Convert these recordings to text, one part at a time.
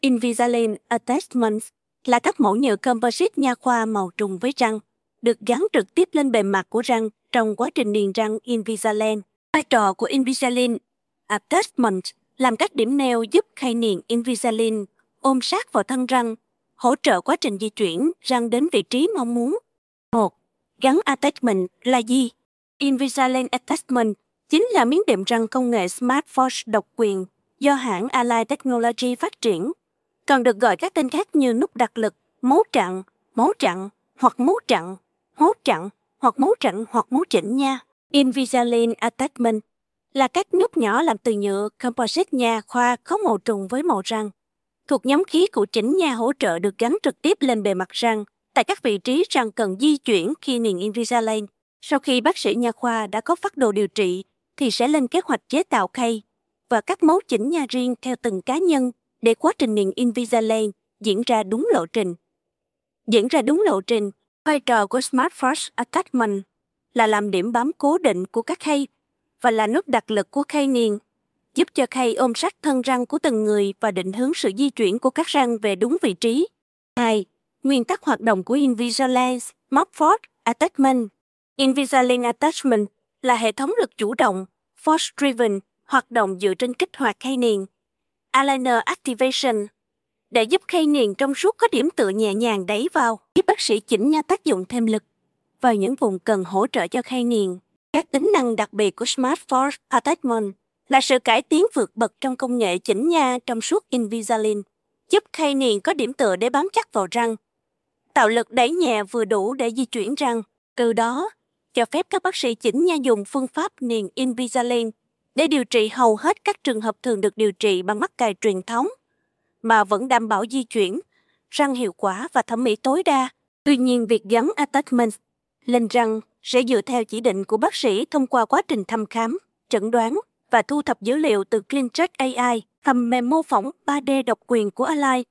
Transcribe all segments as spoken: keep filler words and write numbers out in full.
Invisalign Attachments là các mẫu nhựa composite nha khoa màu trùng với răng, được gắn trực tiếp lên bề mặt của răng trong quá trình niềng răng Invisalign. Vai trò của Invisalign Attachment làm các điểm neo giúp khay niềng Invisalign ôm sát vào thân răng, hỗ trợ quá trình di chuyển răng đến vị trí mong muốn. một. Gắn attachment là gì? Invisalign Attachment chính là miếng đệm răng công nghệ Smart Force độc quyền do hãng Align Technology phát triển, còn được gọi các tên khác như nút đặt lực, mấu chặn, mấu chặn hoặc mấu chặn, mấu chặn hoặc mấu chặn hoặc mấu chỉnh nha. Invisalign Attachment là các nút nhỏ làm từ nhựa composite nha khoa có màu trùng với màu răng, thuộc nhóm khí cụ chỉnh nha hỗ trợ được gắn trực tiếp lên bề mặt răng tại các vị trí răng cần di chuyển khi niềng Invisalign. Sau khi bác sĩ nha khoa đã có phác đồ điều trị thì sẽ lên kế hoạch chế tạo khay và các mấu chỉnh nha riêng theo từng cá nhân để quá trình niềng Invisalign diễn ra đúng lộ trình. Diễn ra đúng lộ trình, vai trò của Smart Force Attachment là làm điểm bám cố định của các khay và là nút đặt lực của khay niềng, giúp cho khay ôm sát thân răng của từng người và định hướng sự di chuyển của các răng về đúng vị trí. hai. Nguyên tắc hoạt động của Invisalign Smart Force Attachment. Invisalign Attachment là hệ thống lực chủ động, force-driven, hoạt động dựa trên kích hoạt khay niềng, aligner activation, để giúp khay niềng trong suốt có điểm tựa nhẹ nhàng đẩy vào, giúp bác sĩ chỉnh nha tác dụng thêm lực vào những vùng cần hỗ trợ cho khay niềng. Các tính năng đặc biệt của Smart Force Attachment là sự cải tiến vượt bậc trong công nghệ chỉnh nha trong suốt Invisalign, giúp khay niềng có điểm tựa để bám chắc vào răng, tạo lực đẩy nhẹ vừa đủ để di chuyển răng, từ đó cho phép các bác sĩ chỉnh nha dùng phương pháp niềng Invisalign để điều trị hầu hết các trường hợp thường được điều trị bằng mắc cài truyền thống, mà vẫn đảm bảo di chuyển răng hiệu quả và thẩm mỹ tối đa. Tuy nhiên, việc gắn attachment lên răng sẽ dựa theo chỉ định của bác sĩ thông qua quá trình thăm khám, chẩn đoán và thu thập dữ liệu từ ClinCheck a i, phần mềm mô phỏng ba D độc quyền của Align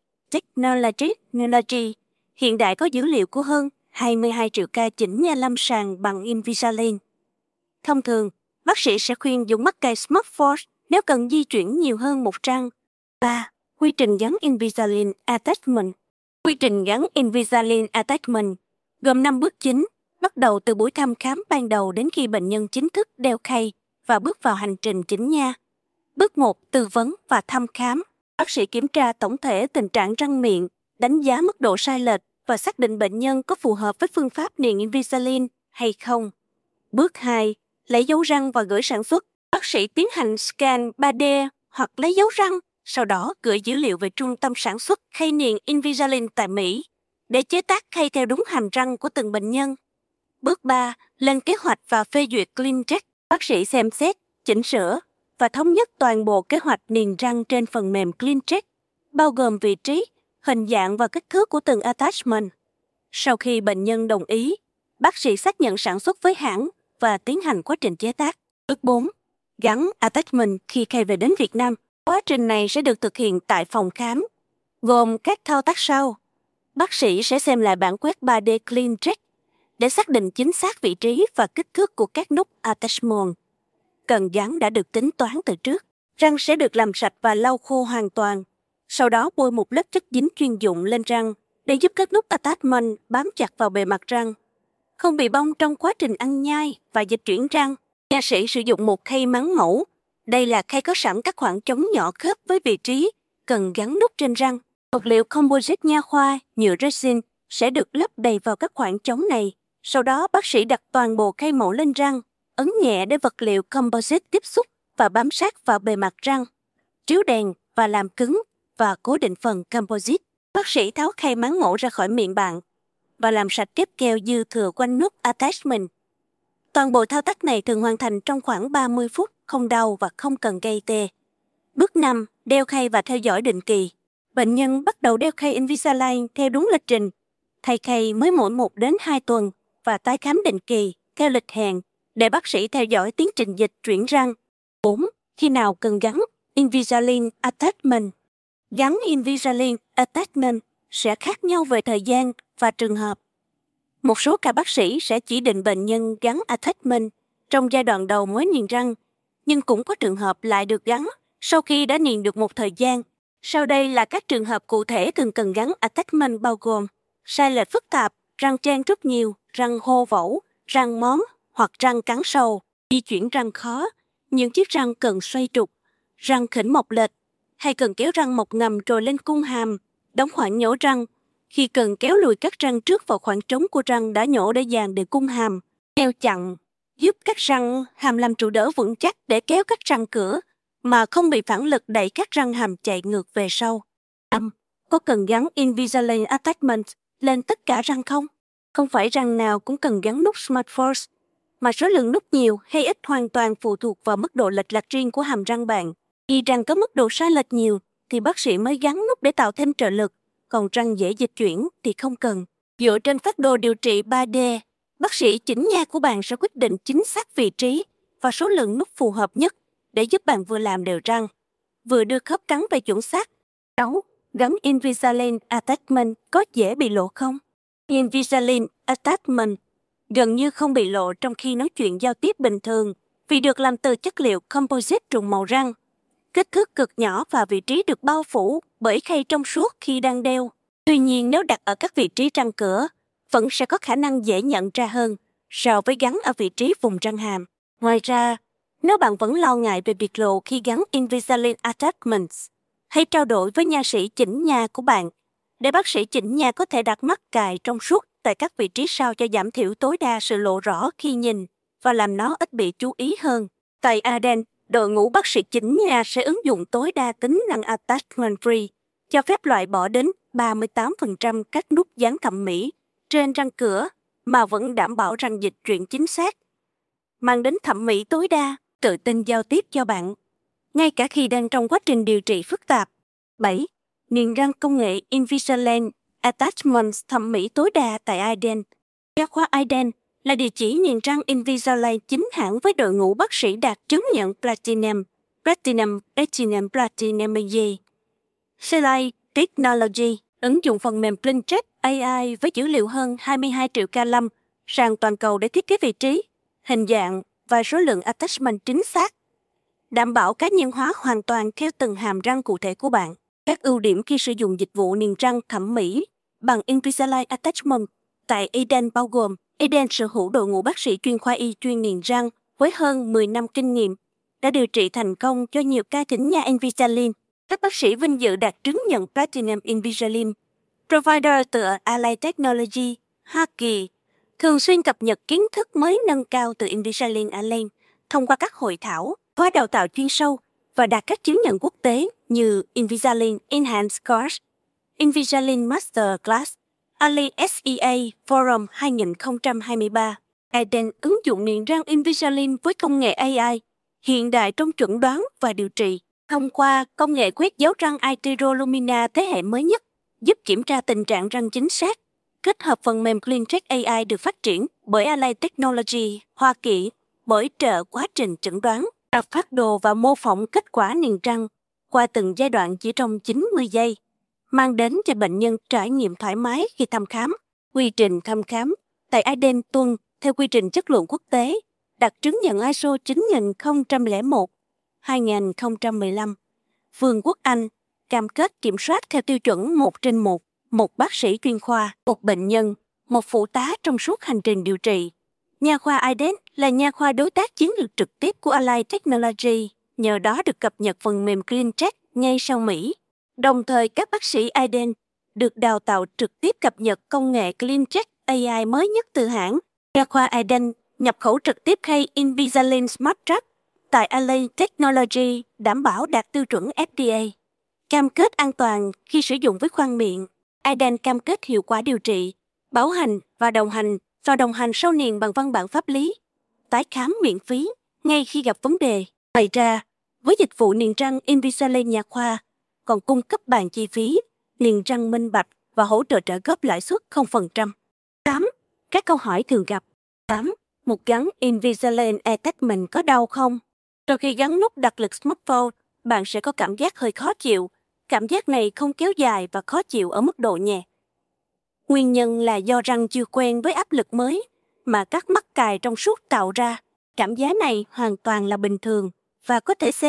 Technology. Hiện đại có dữ liệu của hơn hai mươi hai triệu ca chỉnh nha lâm sàng bằng Invisalign. Thông thường, bác sĩ sẽ khuyên dùng mắc cài Smart Force nếu cần di chuyển nhiều hơn một răng. ba. Quy trình gắn Invisalign Attachment. Quy trình gắn Invisalign Attachment gồm năm bước chính, bắt đầu từ buổi thăm khám ban đầu đến khi bệnh nhân chính thức đeo khay và bước vào hành trình chỉnh nha. Bước một. Tư vấn và thăm khám. Bác sĩ kiểm tra tổng thể tình trạng răng miệng, đánh giá mức độ sai lệch và xác định bệnh nhân có phù hợp với phương pháp niềng Invisalign hay không. Bước hai. Lấy dấu răng và gửi sản xuất. Bác sĩ tiến hành scan ba D hoặc lấy dấu răng, sau đó gửi dữ liệu về trung tâm sản xuất khay niềng Invisalign tại Mỹ để chế tác khay theo đúng hàm răng của từng bệnh nhân. Bước ba. Lên kế hoạch và phê duyệt ClinCheck. Bác sĩ xem xét, chỉnh sửa và thống nhất toàn bộ kế hoạch niềng răng trên phần mềm ClinCheck, bao gồm vị trí, hình dạng và kích thước của từng attachment. Sau khi bệnh nhân đồng ý, bác sĩ xác nhận sản xuất với hãng và tiến hành quá trình chế tác. Bước bốn. Gắn attachment khi khay về đến Việt Nam. Quá trình này sẽ được thực hiện tại phòng khám, gồm các thao tác sau. Bác sĩ sẽ xem lại bản quét ba D ClinCheck để xác định chính xác vị trí và kích thước của các nút attachment cần gắn đã được tính toán từ trước. Răng sẽ được làm sạch và lau khô hoàn toàn. Sau đó bôi một lớp chất dính chuyên dụng lên răng để giúp các nút attachment bám chặt vào bề mặt răng, không bị bong trong quá trình ăn nhai và dịch chuyển răng. Nha sĩ sử dụng một khay máng mẫu. Đây là khay có sẵn các khoảng trống nhỏ khớp với vị trí cần gắn nút trên răng. Vật liệu composite nha khoa, nhựa resin sẽ được lắp đầy vào các khoảng trống này. Sau đó bác sĩ đặt toàn bộ khay mẫu lên răng, ấn nhẹ để vật liệu composite tiếp xúc và bám sát vào bề mặt răng, chiếu đèn và làm cứng và cố định phần composite. Bác sĩ tháo khay máng mẫu ra khỏi miệng bạn và làm sạch kép keo dư thừa quanh nút attachment. Toàn bộ thao tác này thường hoàn thành trong khoảng ba mươi phút, không đau và không cần gây tê. Bước năm. Đeo khay và theo dõi định kỳ. Bệnh nhân bắt đầu đeo khay Invisalign theo đúng lịch trình, thay khay mới mỗi một đến hai tuần và tái khám định kỳ theo lịch hẹn để bác sĩ theo dõi tiến trình dịch chuyển răng. bốn. Khi nào cần gắn Invisalign Attachment. Gắn Invisalign Attachment sẽ khác nhau về thời gian và trường hợp. Một số ca bác sĩ sẽ chỉ định bệnh nhân gắn attachment trong giai đoạn đầu mới niềng răng, nhưng cũng có trường hợp lại được gắn sau khi đã niềng được một thời gian. Sau đây là các trường hợp cụ thể thường cần gắn attachment bao gồm sai lệch phức tạp, răng treang rất nhiều, răng hô vẩu, răng móm hoặc răng cắn sâu, di chuyển răng khó, những chiếc răng cần xoay trục, răng khỉnh mọc lệch, hay cần kéo răng mọc ngầm rồi lên cung hàm, đóng khoảng nhổ răng, khi cần kéo lùi các răng trước vào khoảng trống của răng đã nhổ để dàn để cung hàm, keo chặn, giúp các răng hàm làm trụ đỡ vững chắc để kéo các răng cửa, mà không bị phản lực đẩy các răng hàm chạy ngược về sau. Âm, có cần gắn Invisalign Attachment lên tất cả răng không? Không phải răng nào cũng cần gắn nút Smart Force, mà số lượng nút nhiều hay ít hoàn toàn phụ thuộc vào mức độ lệch lạc riêng của hàm răng bạn. Khi răng có mức độ sai lệch nhiều thì bác sĩ mới gắn nút để tạo thêm trợ lực, còn răng dễ dịch chuyển thì không cần. Dựa trên phác đồ điều trị ba D, bác sĩ chỉnh nha của bạn sẽ quyết định chính xác vị trí và số lượng nút phù hợp nhất để giúp bạn vừa làm đều răng, vừa đưa khớp cắn về chuẩn xác. sáu. Gắn Invisalign Attachment có dễ bị lộ không? Invisalign Attachment gần như không bị lộ trong khi nói chuyện giao tiếp bình thường vì được làm từ chất liệu composite trùng màu răng. Kích thước cực nhỏ và vị trí được bao phủ bởi khay trong suốt khi đang đeo. Tuy nhiên nếu đặt ở các vị trí răng cửa, vẫn sẽ có khả năng dễ nhận ra hơn so với gắn ở vị trí vùng răng hàm. Ngoài ra, nếu bạn vẫn lo ngại về việc lộ khi gắn Invisalign Attachments, hãy trao đổi với nha sĩ chỉnh nha của bạn để bác sĩ chỉnh nha có thể đặt mắc cài trong suốt tại các vị trí sao cho giảm thiểu tối đa sự lộ rõ khi nhìn và làm nó ít bị chú ý hơn. Tại Arden, đội ngũ bác sĩ chỉnh nha sẽ ứng dụng tối đa tính năng Attachment Free, cho phép loại bỏ đến ba mươi tám phần trăm các nút dán thẩm mỹ trên răng cửa mà vẫn đảm bảo răng dịch chuyển chính xác, mang đến thẩm mỹ tối đa, tự tin giao tiếp cho bạn, ngay cả khi đang trong quá trình điều trị phức tạp. bảy. Niềng răng công nghệ Invisalign Attachments thẩm mỹ tối đa tại Arden. Nha khoa Arden là địa chỉ niềng răng Invisalign chính hãng với đội ngũ bác sĩ đạt chứng nhận Platinum, Platinum, Platinum, Platinum A G. Selai Technology ứng dụng phần mềm CleanCheck A I với dữ liệu hơn hai mươi hai triệu ca lâm sàn toàn cầu để thiết kế vị trí, hình dạng và số lượng attachment chính xác, đảm bảo cá nhân hóa hoàn toàn theo từng hàm răng cụ thể của bạn. Các ưu điểm khi sử dụng dịch vụ niềng răng thẩm mỹ bằng Invisalign Attachment tại Eden bao gồm: Eden sở hữu đội ngũ bác sĩ chuyên khoa y chuyên niềng răng với hơn mười năm kinh nghiệm, đã điều trị thành công cho nhiều ca chỉnh nha Invisalign. Các bác sĩ vinh dự đạt chứng nhận Platinum Invisalign. Provider từ Align Technology, Hoa Kỳ, thường xuyên cập nhật kiến thức mới nâng cao từ Invisalign Align thông qua các hội thảo, khóa đào tạo chuyên sâu và đạt các chứng nhận quốc tế như Invisalign Enhanced Course, Invisalign Master Class, Align ét e a Forum hai không hai ba. Eden ứng dụng niềng răng Invisalign với công nghệ A I hiện đại trong chẩn đoán và điều trị. Thông qua công nghệ quét dấu răng iTero Lumina thế hệ mới nhất, giúp kiểm tra tình trạng răng chính xác, kết hợp phần mềm CleanCheck A I được phát triển bởi Align Technology, Hoa Kỳ, bổ trợ quá trình chẩn đoán, đọc phác đồ và mô phỏng kết quả niềng răng qua từng giai đoạn chỉ trong chín mươi giây, mang đến cho bệnh nhân trải nghiệm thoải mái khi thăm khám. Quy trình thăm khám tại Eden tuân theo quy trình chất lượng quốc tế, đạt chứng nhận i ét o chín nghìn không trăm lẻ một hai nghìn không trăm mười lăm. Vương quốc Anh cam kết kiểm soát theo tiêu chuẩn một trên một, một bác sĩ chuyên khoa, một bệnh nhân, một phụ tá trong suốt hành trình điều trị. Nha khoa Iden là nha khoa đối tác chiến lược trực tiếp của Align Technology, nhờ đó được cập nhật phần mềm CleanCheck ngay sau Mỹ. Đồng thời các bác sĩ Iden được đào tạo trực tiếp cập nhật công nghệ CleanCheck A I mới nhất từ hãng. Nha khoa Iden nhập khẩu trực tiếp khay Invisalign Smart Trap tại Align Technology, đảm bảo đạt tiêu chuẩn F D A. Cam kết an toàn khi sử dụng với khoang miệng. Iden cam kết hiệu quả điều trị, bảo hành và đồng hành và đồng hành sau niềng bằng văn bản pháp lý, tái khám miễn phí ngay khi gặp vấn đề. Ngoài ra, với dịch vụ niềng răng Invisalign nha khoa còn cung cấp bàn chi phí, niềng răng minh bạch và hỗ trợ trợ cấp lãi suất không phần trăm. tám. Các câu hỏi thường gặp. tám. Một gắn Invisalign Attachment có đau không? Sau khi gắn nút đặt lực smartphone, bạn sẽ có cảm giác hơi khó chịu. Cảm giác này không kéo dài và khó chịu ở mức độ nhẹ. Nguyên nhân là do răng chưa quen với áp lực mới mà các mắc cài trong suốt tạo ra. Cảm giác này hoàn toàn là bình thường và có thể xem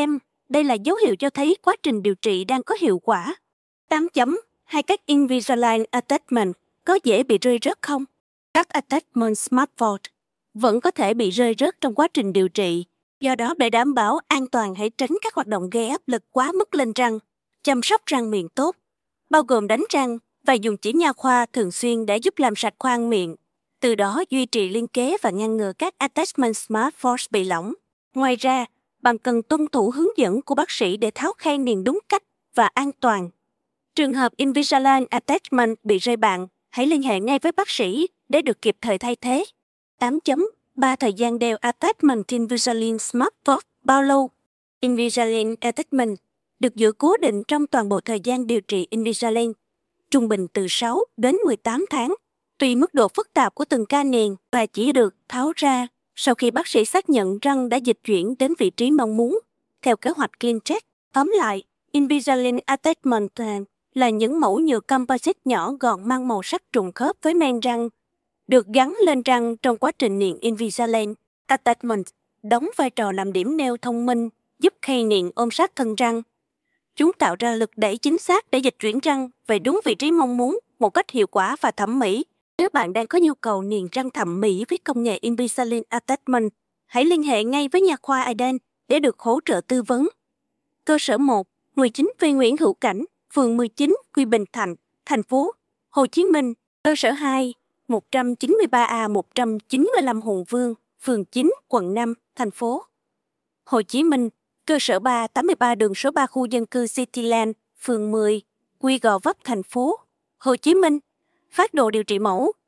Đây là dấu hiệu cho thấy quá trình điều trị đang có hiệu quả. tám chấm. Hai các Invisalign attachment có dễ bị rơi rớt không? Các attachment SmartVault vẫn có thể bị rơi rớt trong quá trình điều trị. Do đó, để đảm bảo an toàn, hãy tránh các hoạt động gây áp lực quá mức lên răng. Chăm sóc răng miệng tốt, bao gồm đánh răng và dùng chỉ nha khoa thường xuyên để giúp làm sạch khoang miệng. Từ đó duy trì liên kế và ngăn ngừa các attachment SmartVault bị lỏng. Ngoài ra, bạn cần tuân thủ hướng dẫn của bác sĩ để tháo khay niền đúng cách và an toàn. Trường hợp Invisalign attachment bị rơi bạn, hãy liên hệ ngay với bác sĩ để được kịp thời thay thế. tám chấm. ba Thời gian đeo attachment Invisalign SmartVault bao lâu? Invisalign attachment được giữ cố định trong toàn bộ thời gian điều trị Invisalign, trung bình từ sáu đến mười tám tháng, tùy mức độ phức tạp của từng ca niền, và chỉ được tháo ra sau khi bác sĩ xác nhận răng đã dịch chuyển đến vị trí mong muốn, theo kế hoạch CleanCheck. Tóm lại, Invisalign attachment là những mẫu nhựa composite nhỏ gọn mang màu sắc trùng khớp với men răng, được gắn lên răng trong quá trình niền Invisalign. Attachment đóng vai trò làm điểm neo thông minh, giúp khay niền ôm sát thân răng. Chúng tạo ra lực đẩy chính xác để dịch chuyển răng về đúng vị trí mong muốn một cách hiệu quả và thẩm mỹ. Nếu bạn đang có nhu cầu niềng răng thẩm mỹ với công nghệ Invisalign Attachment, hãy liên hệ ngay với nha khoa Eden để được hỗ trợ tư vấn. Cơ sở một, mười chín V Nguyễn Hữu Cảnh, phường mười chín, Quy Bình Thạnh, thành phố Hồ Chí Minh. Cơ sở hai, một trăm chín mươi ba A một trăm chín mươi lăm Hùng Vương, phường chín, quận năm, thành phố Hồ Chí Minh. Cơ sở ba, tám mươi ba đường số ba khu dân cư Cityland, phường mười, Quy Gò Vấp, thành phố Hồ Chí Minh. Phác đồ điều trị mẫu,